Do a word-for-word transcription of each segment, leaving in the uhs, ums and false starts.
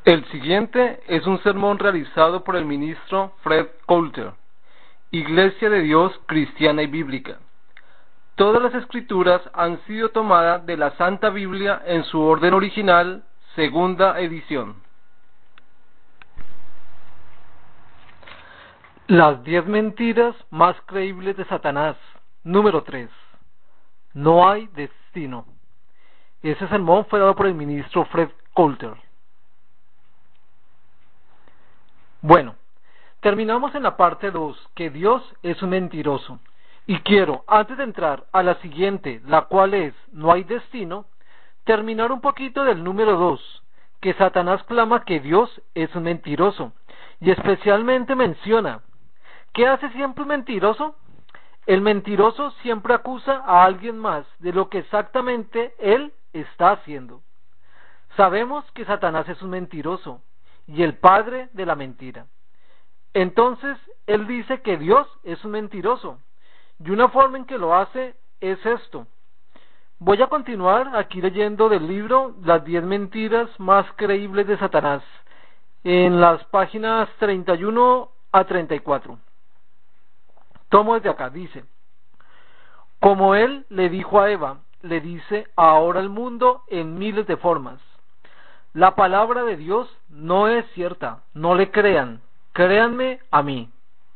El siguiente es un sermón realizado por el ministro Fred Coulter, Iglesia de Dios Cristiana y Bíblica. Todas las escrituras han sido tomadas de la Santa Biblia en su orden original, segunda edición. Las diez mentiras más creíbles de Satanás. Número tres. No hay destino. Ese sermón fue dado por el ministro Fred Coulter. Bueno, terminamos en la parte dos, que Dios es un mentiroso. Y quiero, antes de entrar a la siguiente, la cual es no hay destino, terminar un poquito del número dos, que Satanás clama que Dios es un mentiroso. Y especialmente menciona, ¿qué hace siempre un mentiroso? El mentiroso siempre acusa a alguien más de lo que exactamente él está haciendo. Sabemos que Satanás es un mentiroso y el padre de la mentira. Entonces, él dice que Dios es un mentiroso. Y una forma en que lo hace es esto. Voy a continuar aquí leyendo del libro Las diez mentiras más creíbles de Satanás, en las páginas treinta y uno a treinta y cuatro. Tomo desde acá, dice: como él le dijo a Eva, le dice ahora al mundo en miles de formas. La palabra de Dios no es cierta, no le crean, créanme a mí.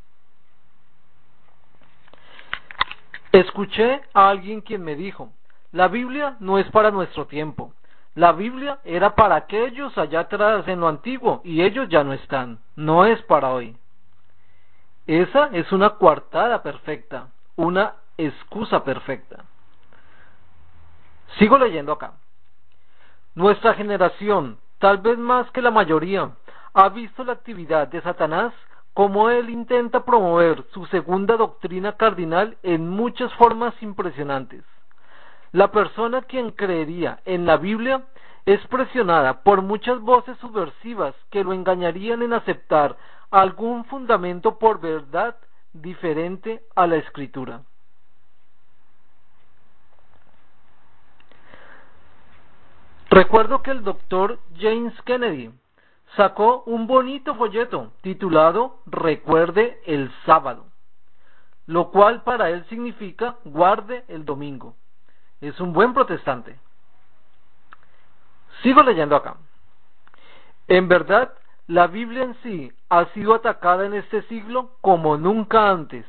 Escuché a alguien quien me dijo, la Biblia no es para nuestro tiempo, la Biblia era para aquellos allá atrás en lo antiguo y ellos ya no están, no es para hoy. Esa es una coartada perfecta, una excusa perfecta. Sigo leyendo acá. Nuestra generación, tal vez más que la mayoría, ha visto la actividad de Satanás como él intenta promover su segunda doctrina cardinal en muchas formas impresionantes. La persona quien creería en la Biblia es presionada por muchas voces subversivas que lo engañarían en aceptar algún fundamento por verdad diferente a la Escritura. Recuerdo que el doctor James Kennedy sacó un bonito folleto titulado Recuerde el sábado, lo cual para él significa guarde el domingo. Es un buen protestante. Sigo leyendo acá. En verdad, la Biblia en sí ha sido atacada en este siglo como nunca antes.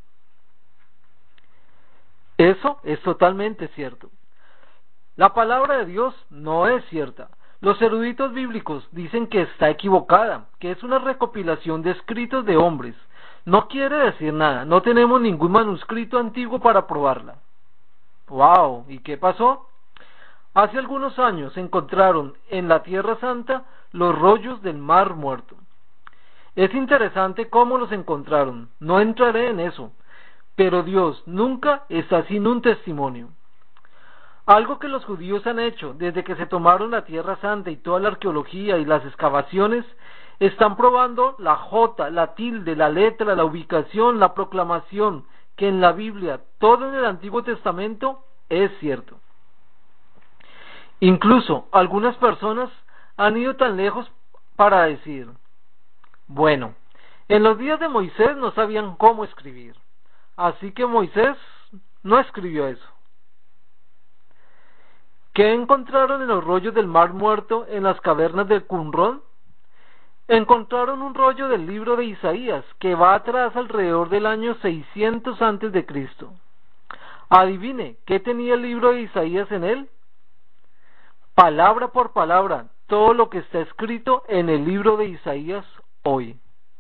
Eso es totalmente cierto. La palabra de Dios no es cierta. Los eruditos bíblicos dicen que está equivocada, que es una recopilación de escritos de hombres. No quiere decir nada, no tenemos ningún manuscrito antiguo para probarla. ¡Wow! ¿Y qué pasó? Hace algunos años encontraron en la Tierra Santa los rollos del Mar Muerto. Es interesante cómo los encontraron, no entraré en eso, pero Dios nunca está sin un testimonio. Algo que los judíos han hecho desde que se tomaron la Tierra Santa y toda la arqueología y las excavaciones, están probando la J, la tilde, la letra, la ubicación, la proclamación, que en la Biblia, todo en el Antiguo Testamento, es cierto. Incluso algunas personas han ido tan lejos para decir, bueno, en los días de Moisés no sabían cómo escribir, así que Moisés no escribió eso. ¿Qué encontraron en los rollos del Mar Muerto en las cavernas del Qumrán? Encontraron un rollo del libro de Isaías que va atrás alrededor del año seiscientos antes de Cristo. Adivine, ¿qué tenía el libro de Isaías en él? Palabra por palabra, todo lo que está escrito en el libro de Isaías hoy.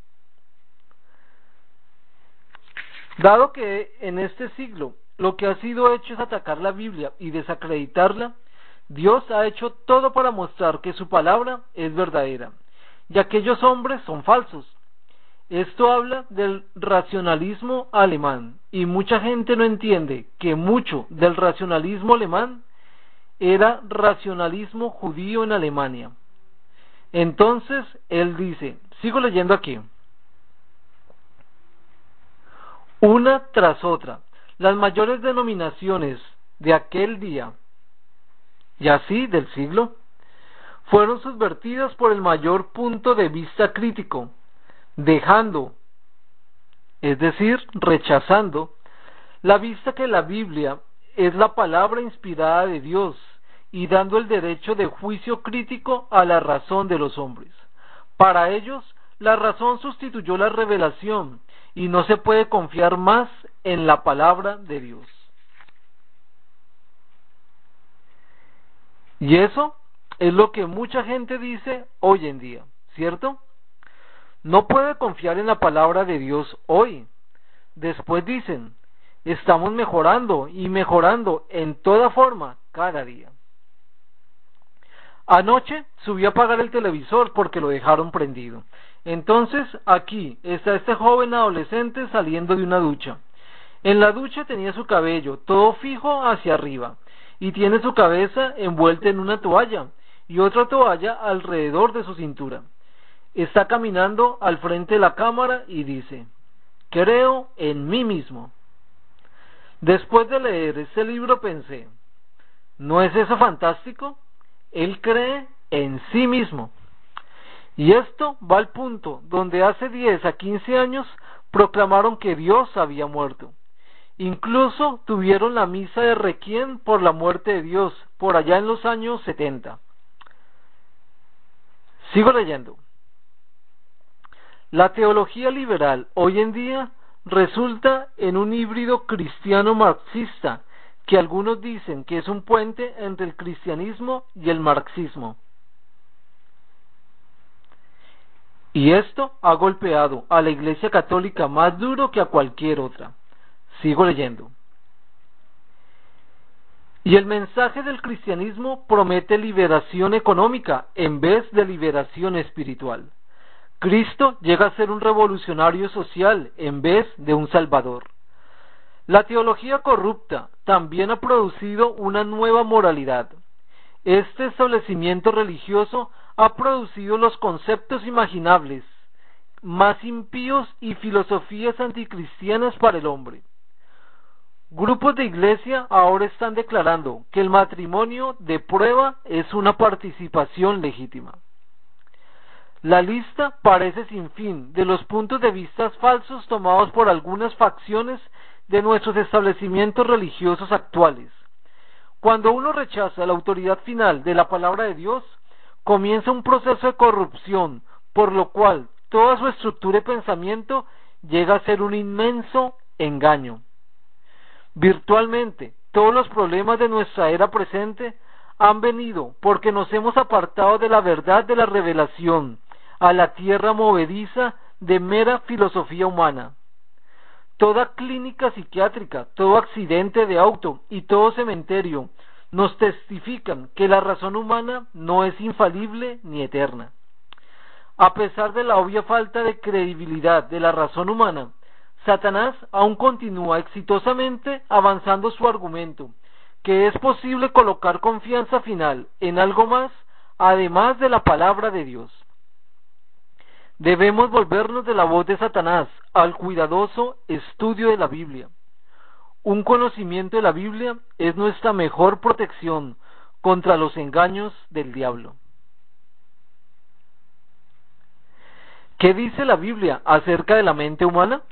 Dado que en este siglo lo que ha sido hecho es atacar la Biblia y desacreditarla, Dios ha hecho todo para mostrar que su palabra es verdadera, y aquellos hombres son falsos. Esto habla del racionalismo alemán, y mucha gente no entiende que mucho del racionalismo alemán era racionalismo judío en Alemania. Entonces, él dice, sigo leyendo aquí, una tras otra, las mayores denominaciones de aquel día, y así del siglo, fueron subvertidas por el mayor punto de vista crítico, dejando, es decir, rechazando, la vista que la Biblia es la palabra inspirada de Dios y dando el derecho de juicio crítico a la razón de los hombres. Para ellos, la razón sustituyó la revelación y no se puede confiar más en la palabra de Dios. Y eso es lo que mucha gente dice hoy en día, ¿cierto? No puede confiar en la palabra de Dios hoy. Después dicen, estamos mejorando y mejorando en toda forma cada día. Anoche subí a apagar el televisor porque lo dejaron prendido. Entonces aquí está este joven adolescente saliendo de una ducha. En la ducha tenía su cabello todo fijo hacia arriba y tiene su cabeza envuelta en una toalla y otra toalla alrededor de su cintura. Está caminando al frente de la cámara y dice, creo en mí mismo. Después de leer este libro pensé, ¿no es eso fantástico? Él cree en sí mismo. Y esto va al punto donde hace diez a quince años proclamaron que Dios había muerto. Incluso tuvieron la misa de requiem por la muerte de Dios, por allá en los años setenta. Sigo leyendo. La teología liberal hoy en día resulta en un híbrido cristiano marxista, que algunos dicen que es un puente entre el cristianismo y el marxismo. Y esto ha golpeado a la Iglesia Católica más duro que a cualquier otra. Sigo leyendo. Y el mensaje del cristianismo promete liberación económica en vez de liberación espiritual. Cristo llega a ser un revolucionario social en vez de un salvador. La teología corrupta también ha producido una nueva moralidad. Este establecimiento religioso ha producido los conceptos imaginables más impíos y filosofías anticristianas para el hombre. Grupos de iglesia ahora están declarando que el matrimonio de prueba es una participación legítima. La lista parece sin fin de los puntos de vista falsos tomados por algunas facciones de nuestros establecimientos religiosos actuales. Cuando uno rechaza la autoridad final de la palabra de Dios, comienza un proceso de corrupción, por lo cual toda su estructura de pensamiento llega a ser un inmenso engaño. Virtualmente, todos los problemas de nuestra era presente han venido porque nos hemos apartado de la verdad de la revelación a la tierra movediza de mera filosofía humana. Toda clínica psiquiátrica, todo accidente de auto y todo cementerio nos testifican que la razón humana no es infalible ni eterna. A pesar de la obvia falta de credibilidad de la razón humana, Satanás aún continúa exitosamente avanzando su argumento, que es posible colocar confianza final en algo más, además de la palabra de Dios. Debemos volvernos de la voz de Satanás al cuidadoso estudio de la Biblia. Un conocimiento de la Biblia es nuestra mejor protección contra los engaños del diablo. ¿Qué dice la Biblia acerca de la mente humana?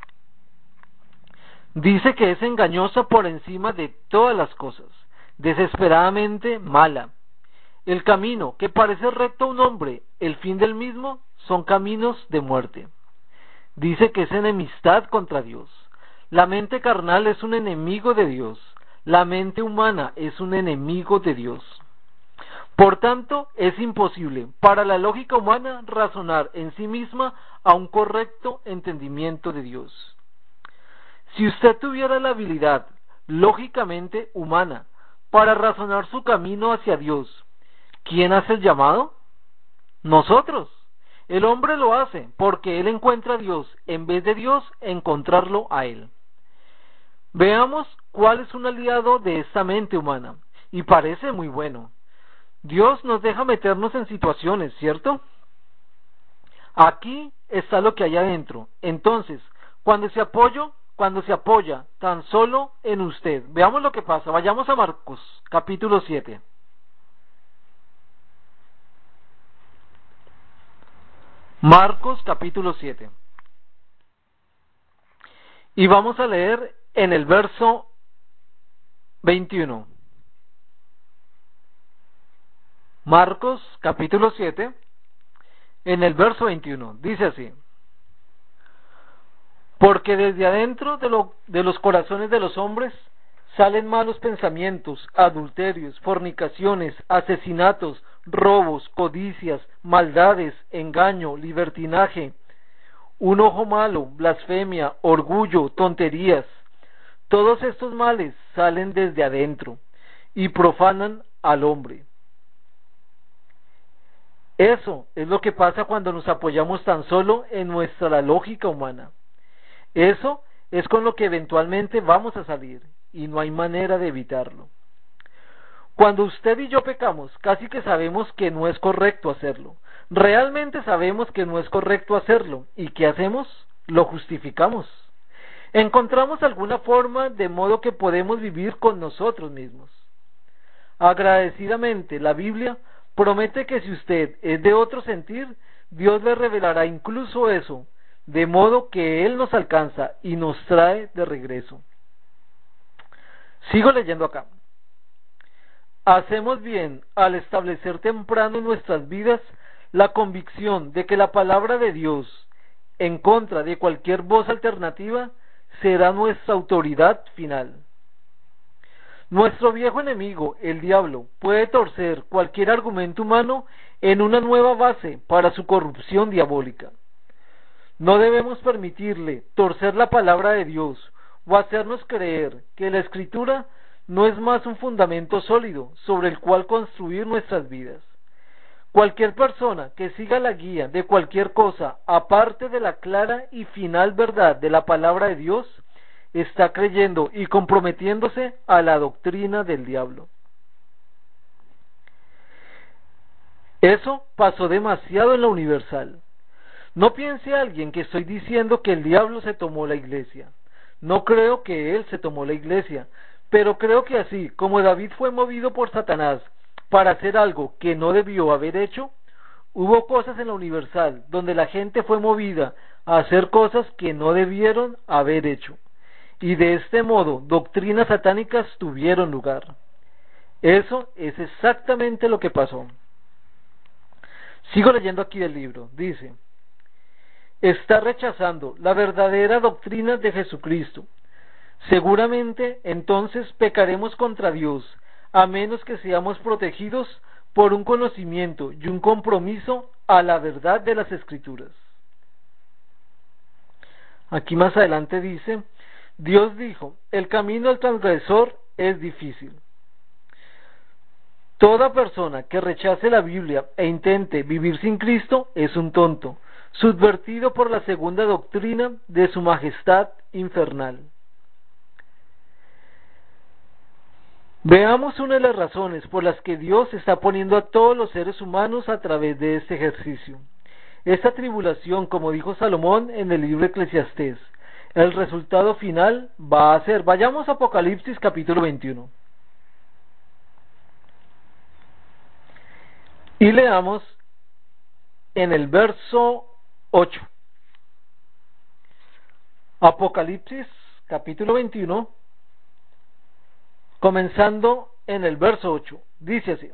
Dice que es engañosa por encima de todas las cosas, desesperadamente mala. El camino que parece recto a un hombre, el fin del mismo, son caminos de muerte. Dice que es enemistad contra Dios. La mente carnal es un enemigo de Dios. La mente humana es un enemigo de Dios. Por tanto, es imposible para la lógica humana razonar en sí misma a un correcto entendimiento de Dios. Si usted tuviera la habilidad, lógicamente humana, para razonar su camino hacia Dios, ¿quién hace el llamado? Nosotros. El hombre lo hace porque él encuentra a Dios en vez de Dios encontrarlo a él. Veamos cuál es un aliado de esta mente humana, y parece muy bueno. Dios nos deja meternos en situaciones, ¿cierto? Aquí está lo que hay adentro. Entonces, cuando se apoyo, cuando se apoya tan solo en usted, veamos lo que pasa. Vayamos a Marcos, capítulo siete. Marcos capítulo siete. Y vamos a leer en el verso veintiuno. Marcos capítulo siete, en el verso veintiuno, dice así: porque desde adentro de, lo, de los corazones de los hombres salen malos pensamientos, adulterios, fornicaciones, asesinatos, robos, codicias, maldades, engaño, libertinaje, un ojo malo, blasfemia, orgullo, tonterías. Todos estos males salen desde adentro y profanan al hombre. Eso es lo que pasa cuando nos apoyamos tan solo en nuestra lógica humana. Eso es con lo que eventualmente vamos a salir, y no hay manera de evitarlo. Cuando usted y yo pecamos, casi que sabemos que no es correcto hacerlo. Realmente sabemos que no es correcto hacerlo, ¿y qué hacemos? Lo justificamos. Encontramos alguna forma de modo que podemos vivir con nosotros mismos. Agradecidamente, la Biblia promete que si usted es de otro sentir, Dios le revelará incluso eso, de modo que Él nos alcanza y nos trae de regreso. Sigo leyendo acá. Hacemos bien al establecer temprano en nuestras vidas la convicción de que la palabra de Dios, en contra de cualquier voz alternativa, será nuestra autoridad final. Nuestro viejo enemigo, el diablo, puede torcer cualquier argumento humano en una nueva base para su corrupción diabólica. No debemos permitirle torcer la palabra de Dios o hacernos creer que la Escritura no es más un fundamento sólido sobre el cual construir nuestras vidas. Cualquier persona que siga la guía de cualquier cosa aparte de la clara y final verdad de la palabra de Dios está creyendo y comprometiéndose a la doctrina del diablo. Eso pasó demasiado en la Universal. No piense alguien que estoy diciendo que el diablo se tomó la iglesia. No creo que él se tomó la iglesia, pero creo que así como David fue movido por Satanás para hacer algo que no debió haber hecho, hubo cosas en la Universal donde la gente fue movida a hacer cosas que no debieron haber hecho. Y de este modo, doctrinas satánicas tuvieron lugar. Eso es exactamente lo que pasó. Sigo leyendo aquí el libro. Dice: está rechazando la verdadera doctrina de Jesucristo. Seguramente entonces pecaremos contra Dios, a menos que seamos protegidos por un conocimiento y un compromiso a la verdad de las Escrituras. Aquí más adelante dice: Dios dijo, el camino del transgresor es difícil. Toda persona que rechace la Biblia e intente vivir sin Cristo es un tonto, subvertido por la segunda doctrina de su majestad infernal. Veamos una de las razones por las que Dios está poniendo a todos los seres humanos a través de este ejercicio. Esta tribulación, como dijo Salomón en el libro de Eclesiastés, el resultado final va a ser, vayamos a Apocalipsis capítulo veintiuno. Y leamos en el verso ocho. Apocalipsis capítulo veintiuno, comenzando en el verso ocho. Dice así: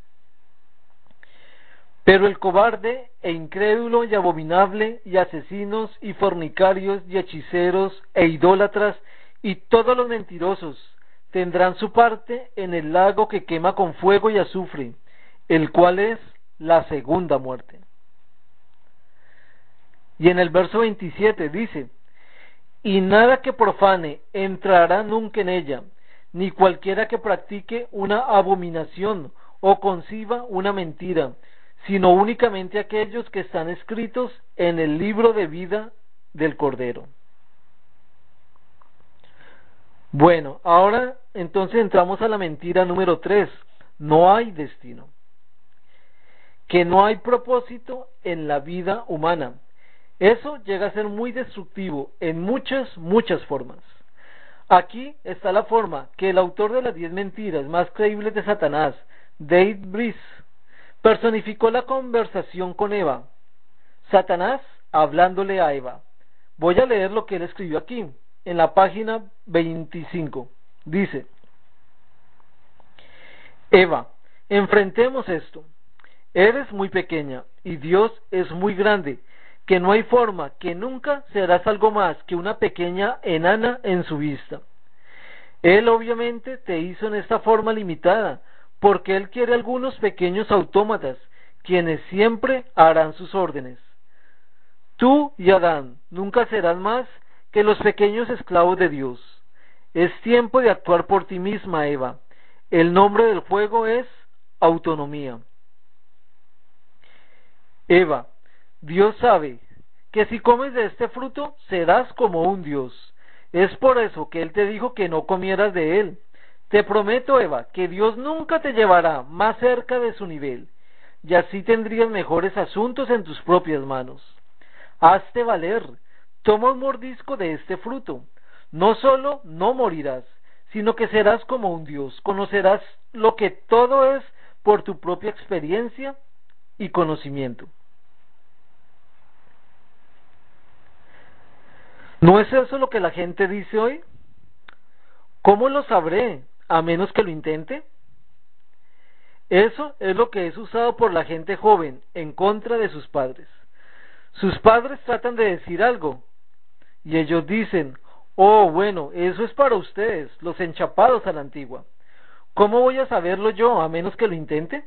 pero el cobarde e incrédulo y abominable y asesinos y fornicarios y hechiceros e idólatras y todos los mentirosos tendrán su parte en el lago que quema con fuego y azufre, el cual es la segunda muerte. Y en el verso veintisiete dice: y nada que profane entrará nunca en ella, ni cualquiera que practique una abominación o conciba una mentira, sino únicamente aquellos que están escritos en el libro de vida del Cordero. Bueno, ahora entonces entramos a la mentira número tres. No hay destino. Que no hay propósito en la vida humana. Eso llega a ser muy destructivo en muchas, muchas formas. Aquí está la forma que el autor de las diez mentiras más creíbles de Satanás, Dave Brice, personificó la conversación con Eva. Satanás hablándole a Eva. Voy a leer lo que él escribió aquí, en la página veinticinco. Dice: Eva, enfrentemos esto. Eres muy pequeña y Dios es muy grande, que no hay forma, que nunca serás algo más que una pequeña enana en su vista. Él obviamente te hizo en esta forma limitada, porque Él quiere algunos pequeños autómatas, quienes siempre harán sus órdenes. Tú y Adán nunca serán más que los pequeños esclavos de Dios. Es tiempo de actuar por ti misma, Eva. El nombre del juego es autonomía. Eva, Dios sabe que si comes de este fruto serás como un Dios. Es por eso que Él te dijo que no comieras de él. Te prometo, Eva, que Dios nunca te llevará más cerca de su nivel, y así tendrías mejores asuntos en tus propias manos. Hazte valer, toma un mordisco de este fruto. No solo no morirás, sino que serás como un Dios. Conocerás lo que todo es por tu propia experiencia y conocimiento. ¿No es eso lo que la gente dice hoy? ¿Cómo lo sabré a menos que lo intente? Eso es lo que es usado por la gente joven en contra de sus padres. Sus padres tratan de decir algo y ellos dicen: oh, bueno, eso es para ustedes, los enchapados a la antigua. ¿Cómo voy a saberlo yo a menos que lo intente?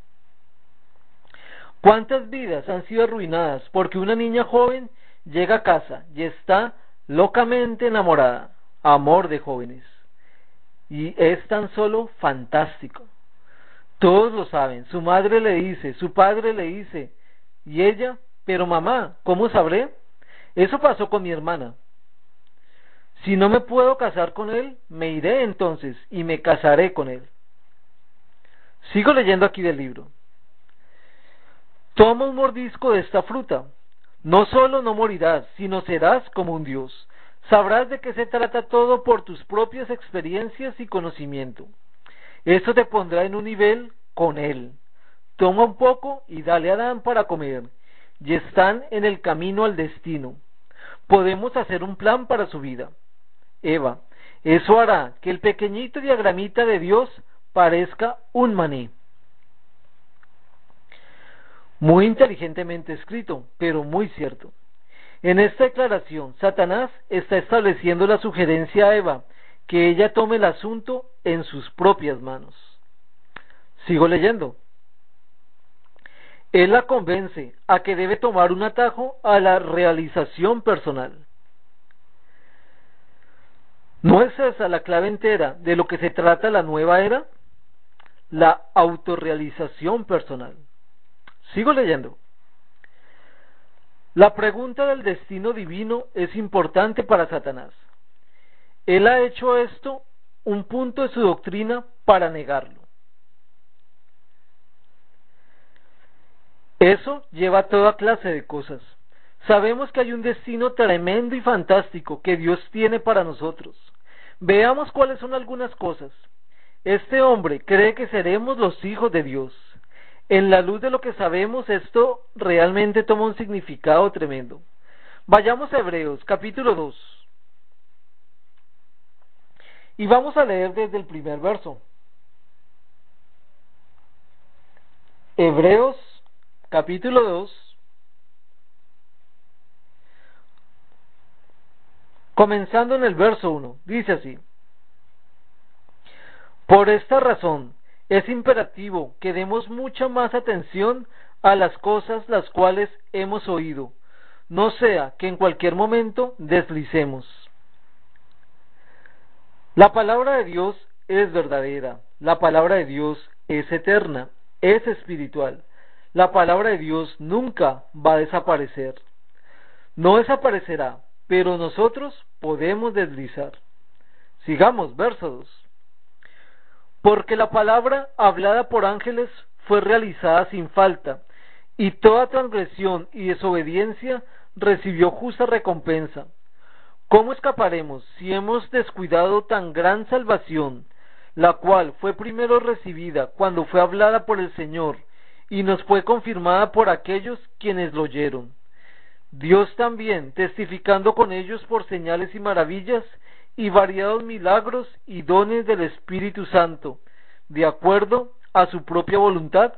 ¿Cuántas vidas han sido arruinadas porque una niña joven llega a casa y está locamente enamorada? Amor de jóvenes. Y es tan solo fantástico. Todos lo saben. Su madre le dice, su padre le dice, y ella: pero mamá, ¿cómo sabré? Eso pasó con mi hermana. Si no me puedo casar con él, me iré entonces y me casaré con él. Sigo leyendo aquí del libro. Toma un mordisco de esta fruta. No solo no morirás, sino serás como un Dios. Sabrás de qué se trata todo por tus propias experiencias y conocimiento. Eso te pondrá en un nivel con él. Toma un poco y dale a Adán para comer, y están en el camino al destino. Podemos hacer un plan para su vida. Eva, eso hará que el pequeñito diagramita de Dios parezca un maní. Muy inteligentemente escrito, pero muy cierto. En esta declaración, Satanás está estableciendo la sugerencia a Eva que ella tome el asunto en sus propias manos. Sigo leyendo. Él la convence a que debe tomar un atajo a la realización personal. ¿No es esa la clave entera de lo que se trata la nueva era? La autorrealización personal. Sigo leyendo. La pregunta del destino divino es importante para Satanás. Él ha hecho esto un punto de su doctrina para negarlo. Eso lleva a toda clase de cosas. Sabemos que hay un destino tremendo y fantástico que Dios tiene para nosotros. Veamos cuáles son algunas cosas. Este hombre cree que seremos los hijos de Dios. En la luz de lo que sabemos, esto realmente toma un significado tremendo. Vayamos a Hebreos, capítulo dos. Y vamos a leer desde el primer verso. Hebreos, capítulo dos, comenzando en el verso uno. Dice así: por esta razón, es imperativo que demos mucha más atención a las cosas las cuales hemos oído, no sea que en cualquier momento deslicemos. La palabra de Dios es verdadera, la palabra de Dios es eterna, es espiritual. La palabra de Dios nunca va a desaparecer. No desaparecerá, pero nosotros podemos deslizar. Sigamos, verso dos. Porque la palabra hablada por ángeles fue realizada sin falta, y toda transgresión y desobediencia recibió justa recompensa. ¿Cómo escaparemos si hemos descuidado tan gran salvación, la cual fue primero recibida cuando fue hablada por el Señor, y nos fue confirmada por aquellos quienes lo oyeron? Dios también, testificando con ellos por señales y maravillas, y variados milagros y dones del Espíritu Santo, de acuerdo a su propia voluntad.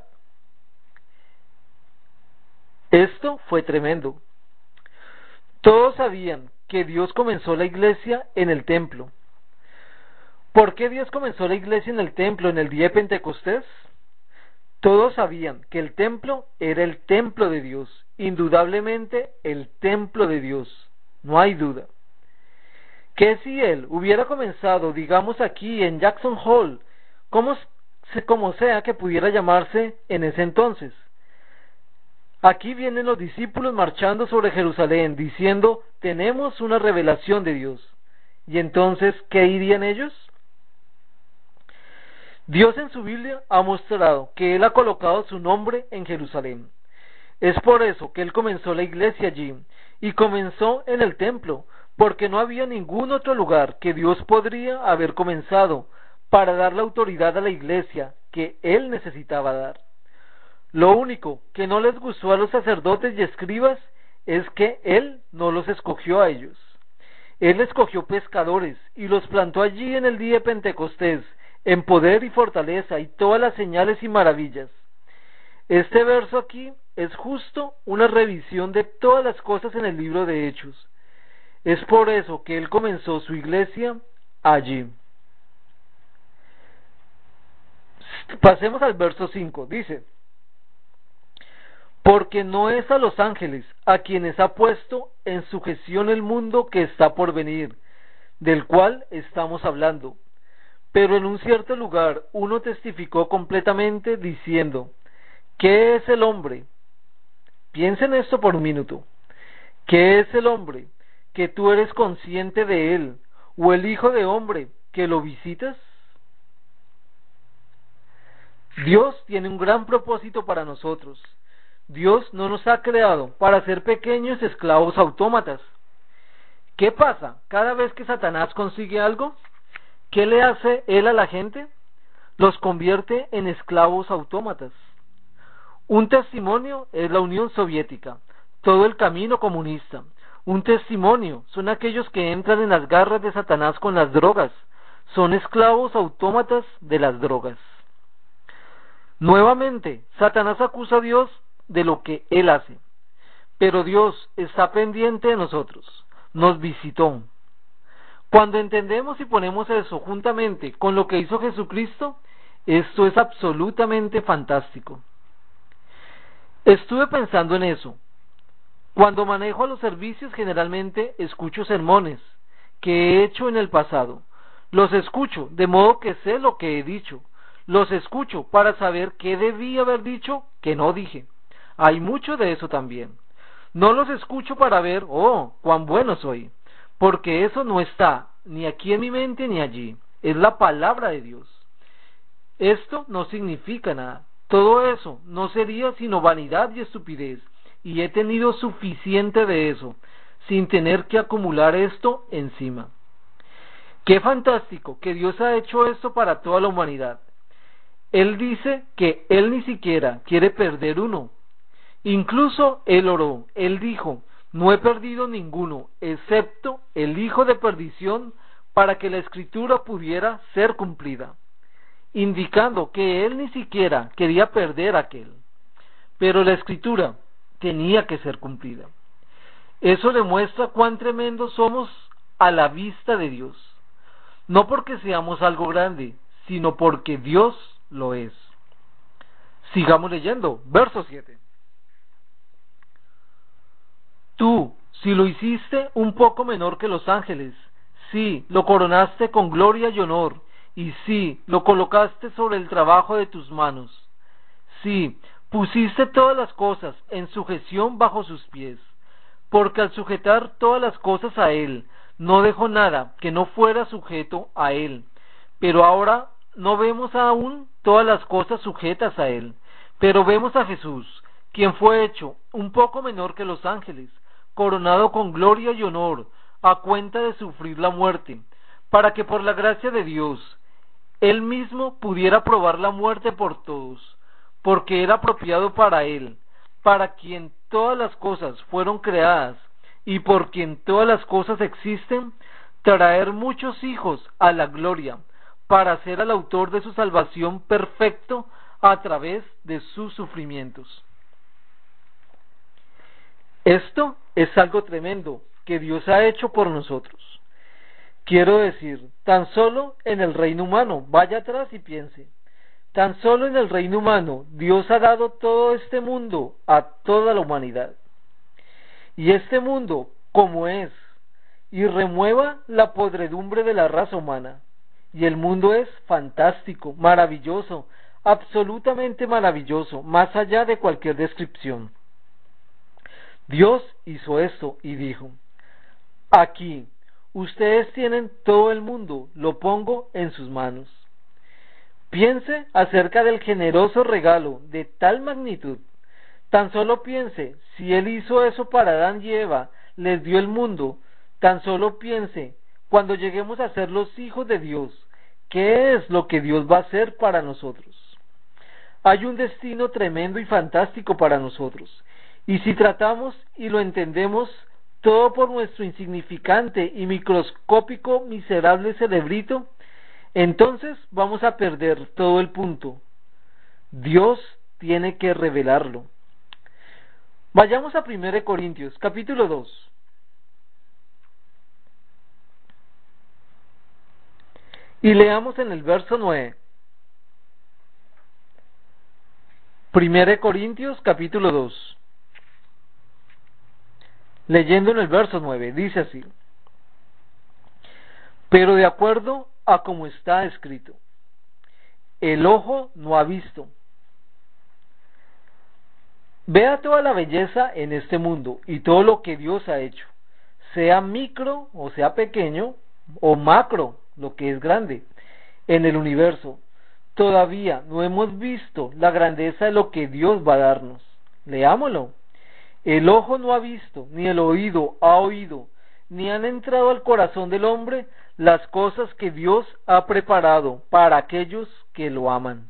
Esto fue tremendo. Todos sabían que Dios comenzó la iglesia en el templo. ¿Por qué Dios comenzó la iglesia en el templo en el día de Pentecostés? Todos sabían que el templo era el templo de Dios, indudablemente el templo de Dios, no hay duda. Que si él hubiera comenzado, digamos aquí en Jackson Hole, como, como sea que pudiera llamarse en ese entonces. Aquí vienen los discípulos marchando sobre Jerusalén, diciendo, tenemos una revelación de Dios. Y entonces, ¿qué dirían ellos? Dios en su Biblia ha mostrado que Él ha colocado su nombre en Jerusalén. Es por eso que Él comenzó la iglesia allí, y comenzó en el templo, porque no había ningún otro lugar que Dios podría haber comenzado para dar la autoridad a la iglesia que Él necesitaba dar. Lo único que no les gustó a los sacerdotes y escribas es que Él no los escogió a ellos. Él escogió pescadores y los plantó allí en el día de Pentecostés, en poder y fortaleza y todas las señales y maravillas. Este verso aquí es justo una revisión de todas las cosas en el libro de Hechos. Es por eso que Él comenzó su iglesia allí. Pasemos al verso cinco, dice, porque no es a los ángeles a quienes ha puesto en sujeción el mundo que está por venir, del cual estamos hablando. Pero en un cierto lugar uno testificó completamente diciendo, ¿qué es el hombre? Piensen esto por un minuto. ¿Qué es el hombre que tú eres consciente de él? ¿O el hijo de hombre que lo visitas? Dios tiene un gran propósito para nosotros. Dios no nos ha creado para ser pequeños esclavos autómatas. ¿Qué pasa cada vez que Satanás consigue algo? ¿Qué le hace él a la gente? Los convierte en esclavos autómatas. Un testimonio es la Unión Soviética, todo el camino comunista. Un testimonio son aquellos que entran en las garras de Satanás con las drogas. Son esclavos autómatas de las drogas. Nuevamente, Satanás acusa a Dios de lo que él hace. Pero Dios está pendiente de nosotros. Nos visitó. Cuando entendemos y ponemos eso juntamente con lo que hizo Jesucristo, esto es absolutamente fantástico. Estuve pensando en eso. Cuando manejo los servicios, generalmente escucho sermones que he hecho en el pasado. Los escucho, de modo que sé lo que he dicho. Los escucho para saber qué debí haber dicho que no dije. Hay mucho de eso también. No los escucho para ver, oh, cuán bueno soy, porque eso no está ni aquí en mi mente ni allí. Es la palabra de Dios. Esto no significa nada. Todo eso no sería sino vanidad y estupidez, y he tenido suficiente de eso, sin tener que acumular esto encima. Qué fantástico que Dios ha hecho esto para toda la humanidad. Él dice que Él ni siquiera quiere perder uno. Incluso Él oró, Él dijo, no he perdido ninguno, excepto el hijo de perdición, para que la escritura pudiera ser cumplida, indicando que Él ni siquiera quería perder a aquel. Pero la escritura tenía que ser cumplida. Eso demuestra cuán tremendos somos a la vista de Dios. No porque seamos algo grande, sino porque Dios lo es. Sigamos leyendo, verso siete. Tú, si lo hiciste un poco menor que los ángeles, sí, lo coronaste con gloria y honor, y sí, lo colocaste sobre el trabajo de tus manos. Sí, pusiste todas las cosas en sujeción bajo sus pies, porque al sujetar todas las cosas a Él, no dejó nada que no fuera sujeto a Él. Pero ahora no vemos aún todas las cosas sujetas a Él, pero vemos a Jesús, quien fue hecho un poco menor que los ángeles, coronado con gloria y honor, a cuenta de sufrir la muerte, para que por la gracia de Dios, Él mismo pudiera probar la muerte por todos, porque era apropiado para Él, para quien todas las cosas fueron creadas y por quien todas las cosas existen, traer muchos hijos a la gloria, para hacer al autor de su salvación perfecto a través de sus sufrimientos. Esto es algo tremendo que Dios ha hecho por nosotros. Quiero decir, tan solo en el reino humano, vaya atrás y piense, tan solo en el reino humano Dios ha dado todo este mundo a toda la humanidad. Y este mundo, como es, y remueva la podredumbre de la raza humana. Y el mundo es fantástico, maravilloso, absolutamente maravilloso, más allá de cualquier descripción. Dios hizo esto y dijo: aquí, ustedes tienen todo el mundo, lo pongo en sus manos. Piense acerca del generoso regalo de tal magnitud. Tan solo piense, si Él hizo eso para Adán y Eva, les dio el mundo. Tan solo piense, cuando lleguemos a ser los hijos de Dios, ¿qué es lo que Dios va a hacer para nosotros? Hay un destino tremendo y fantástico para nosotros, y si tratamos y lo entendemos todo por nuestro insignificante y microscópico miserable cerebrito, entonces vamos a perder todo el punto. Dios tiene que revelarlo. Vayamos a primera de Corintios, capítulo dos. Y leamos en el verso nueve. primera de Corintios, capítulo dos. Leyendo en el verso nueve, dice así: pero de acuerdo a como está escrito, el ojo no ha visto. Vea toda la belleza en este mundo y todo lo que Dios ha hecho, sea micro o sea pequeño, o macro, lo que es grande, en el universo. Todavía no hemos visto la grandeza de lo que Dios va a darnos. Leámoslo. El ojo no ha visto, ni el oído ha oído, ni han entrado al corazón del hombre las cosas que Dios ha preparado para aquellos que lo aman.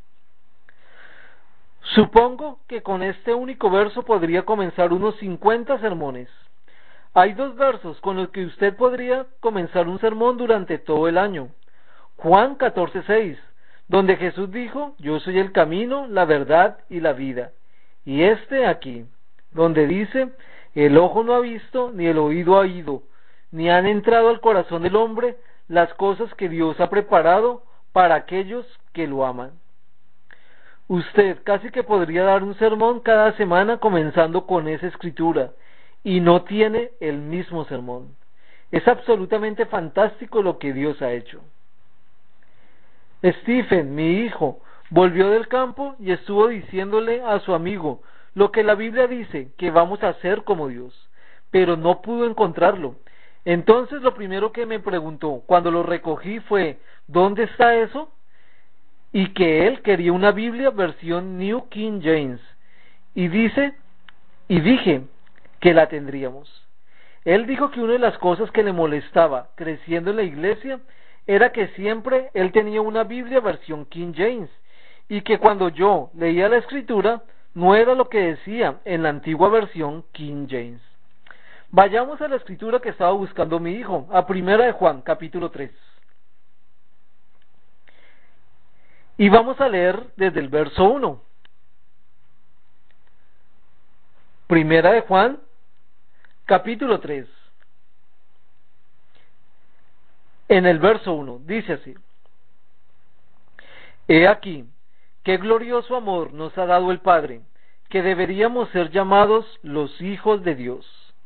Supongo que con este único verso podría comenzar unos cincuenta sermones. Hay dos versos con los que usted podría comenzar un sermón durante todo el año. Juan catorce seis, donde Jesús dijo: yo soy el camino, la verdad y la vida. Y este aquí, donde dice: el ojo no ha visto, ni el oído ha oído, ni han entrado al corazón del hombre las cosas que Dios ha preparado para aquellos que lo aman. Usted casi que podría dar un sermón cada semana comenzando con esa escritura, y no tiene el mismo sermón. Es absolutamente fantástico lo que Dios ha hecho. Stephen, mi hijo, volvió del campo y estuvo diciéndole a su amigo lo que la Biblia dice que vamos a hacer como Dios, pero no pudo encontrarlo. Entonces lo primero que me preguntó cuando lo recogí fue: ¿dónde está eso? Y que él quería una Biblia versión New King James, y dice, y dije que la tendríamos. Él dijo que una de las cosas que le molestaba creciendo en la iglesia era que siempre él tenía una Biblia versión King James, y que cuando yo leía la escritura no era lo que decía en la antigua versión King James. Vayamos a la escritura que estaba buscando mi hijo, a primera de Juan, capítulo tres. Y vamos a leer desde el verso uno. Primera de Juan, capítulo tres. En el verso uno, dice así: he aquí, qué glorioso amor nos ha dado el Padre, que deberíamos ser llamados los hijos de Dios.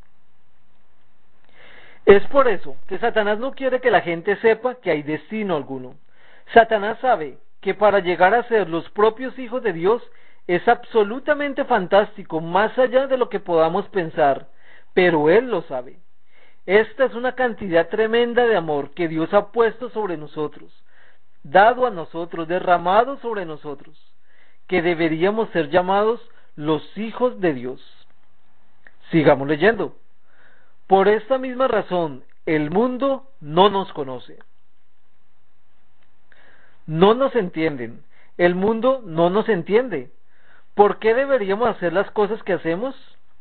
Es por eso que Satanás no quiere que la gente sepa que hay destino alguno. Satanás sabe que para llegar a ser los propios hijos de Dios es absolutamente fantástico, más allá de lo que podamos pensar, pero él lo sabe. Esta es una cantidad tremenda de amor que Dios ha puesto sobre nosotros, dado a nosotros, derramado sobre nosotros, que deberíamos ser llamados los hijos de Dios. Sigamos leyendo. Por esta misma razón, el mundo no nos conoce. No nos entienden. El mundo no nos entiende. ¿Por qué deberíamos hacer las cosas que hacemos?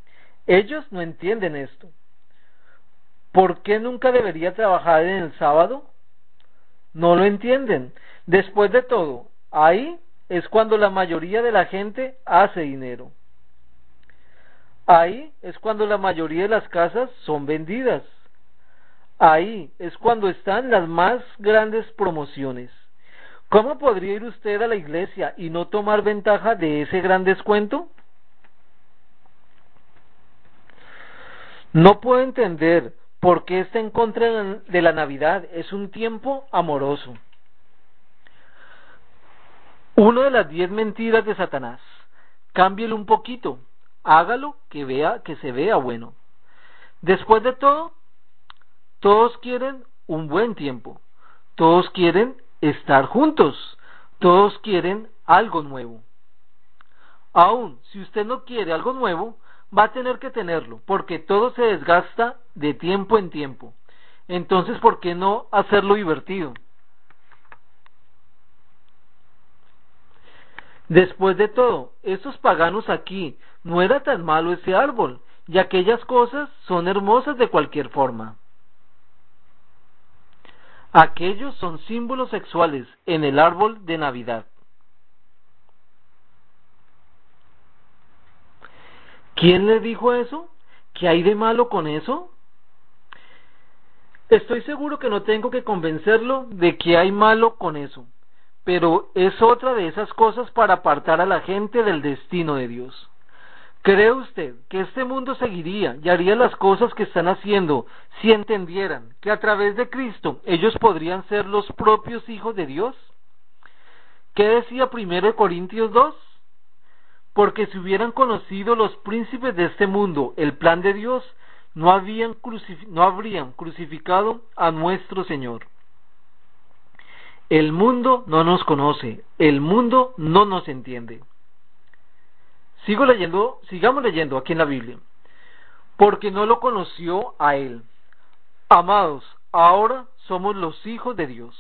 Ellos no entienden esto. ¿Por qué nunca debería trabajar en el sábado? No lo entienden. Después de todo, ahí es cuando la mayoría de la gente hace dinero. Ahí es cuando la mayoría de las casas son vendidas. Ahí es cuando están las más grandes promociones. ¿Cómo podría ir usted a la iglesia y no tomar ventaja de ese gran descuento? No puedo entender por qué está en contra de la Navidad. Es un tiempo amoroso. Una de las diez mentiras de Satanás. Cámbielo un poquito. Hágalo que vea, que se vea bueno. Después de todo, todos quieren un buen tiempo. Todos quieren estar juntos. Todos quieren algo nuevo. Aún si usted no quiere algo nuevo, va a tener que tenerlo, porque todo se desgasta de tiempo en tiempo. Entonces, ¿por qué no hacerlo divertido? Después de todo, estos paganos aquí, no era tan malo ese árbol, y aquellas cosas son hermosas de cualquier forma. Aquellos son símbolos sexuales en el árbol de Navidad. ¿Quién le dijo eso? ¿Qué hay de malo con eso? Estoy seguro que no tengo que convencerlo de que hay malo con eso, pero es otra de esas cosas para apartar a la gente del destino de Dios. ¿Cree usted que este mundo seguiría y haría las cosas que están haciendo si entendieran que a través de Cristo ellos podrían ser los propios hijos de Dios? ¿Qué decía primero de Corintios dos? Porque si hubieran conocido los príncipes de este mundo el plan de Dios, no, habían crucif- no habrían crucificado a nuestro Señor. El mundo no nos conoce, el mundo no nos entiende. Sigo leyendo, sigamos leyendo aquí en la Biblia. Porque no lo conoció a él. Amados, ahora somos los hijos de Dios.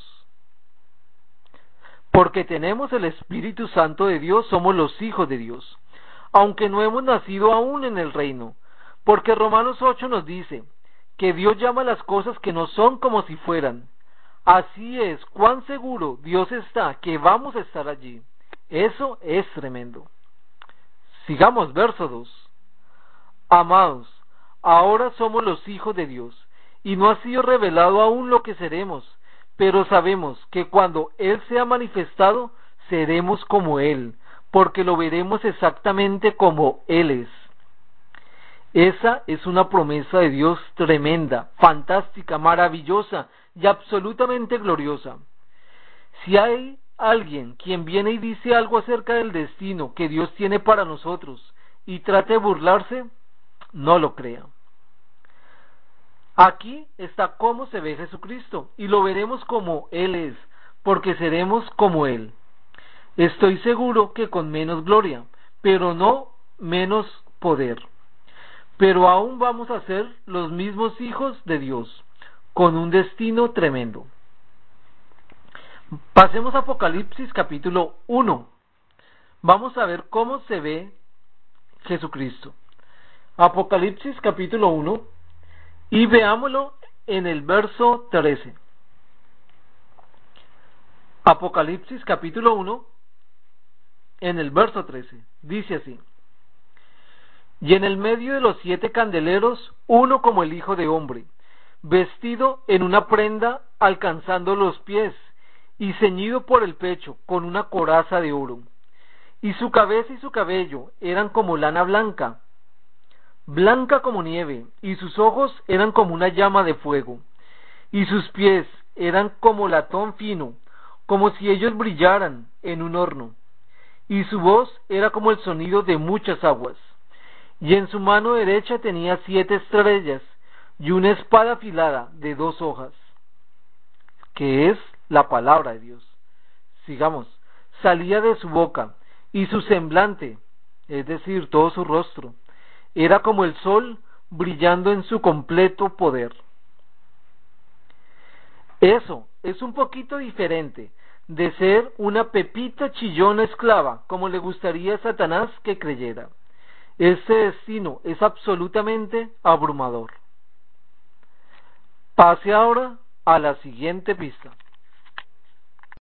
Porque tenemos el Espíritu Santo de Dios, somos los hijos de Dios, aunque no hemos nacido aún en el reino. Porque Romanos ocho nos dice que Dios llama las cosas que no son como si fueran. Así es, cuán seguro Dios está que vamos a estar allí. Eso es tremendo. Sigamos, verso dos. Amados, ahora somos los hijos de Dios, y no ha sido revelado aún lo que seremos, pero sabemos que cuando Él sea manifestado, seremos como Él, porque lo veremos exactamente como Él es. Esa es una promesa de Dios tremenda, fantástica, maravillosa y absolutamente gloriosa. Si hay alguien quien viene y dice algo acerca del destino que Dios tiene para nosotros y trate de burlarse, no lo crea. Aquí está cómo se ve Jesucristo y lo veremos como Él es, porque seremos como Él. Estoy seguro que con menos gloria, pero no menos poder. Pero aún vamos a ser los mismos hijos de Dios, con un destino tremendo. Pasemos a Apocalipsis capítulo uno. Vamos a ver cómo se ve Jesucristo. Apocalipsis capítulo uno y veámoslo en el verso trece. Apocalipsis capítulo uno en el verso trece. Dice así: Y en el medio de los siete candeleros, uno como el Hijo de Hombre, vestido en una prenda alcanzando los pies, y ceñido por el pecho con una coraza de oro. Y su cabeza y su cabello eran como lana blanca, blanca como nieve, y sus ojos eran como una llama de fuego, y sus pies eran como latón fino, como si ellos brillaran en un horno, y su voz era como el sonido de muchas aguas. Y en su mano derecha tenía siete estrellas, y una espada afilada de dos hojas, que es la palabra de Dios. Sigamos. Salía de su boca, y su semblante, es decir, todo su rostro, era como el sol brillando en su completo poder. Eso es un poquito diferente de ser una pepita chillona esclava, como le gustaría a Satanás que creyera. Ese destino es absolutamente abrumador. Pase ahora a la siguiente pista.